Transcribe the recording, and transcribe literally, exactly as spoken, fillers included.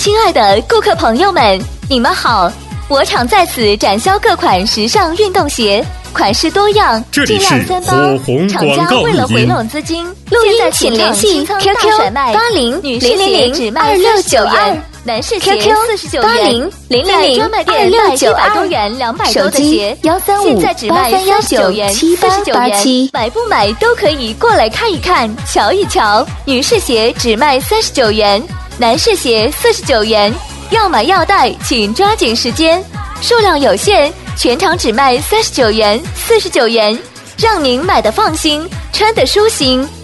亲爱的顾客朋友们，你们好！我厂在此展销各款时尚运动鞋，款式多样， 这里是火红厂广告家为了回录音。 笼资金， 录音请联系 Q Q 八零零零零二六九二， 男士鞋 Q Q 四十九八元， 零零零零专卖店二六九卖一百多二， 元、两百多手的鞋机，幺三五现在只卖八三幺九三十九元、 七八四十九元八七， 买不买都可以过来看一看、瞧一瞧。女士鞋只卖三十九元，男士鞋四十九元，要买要带，请抓紧时间，数量有限，全场只卖三十九元、四十九元，让您买的放心，穿的舒心。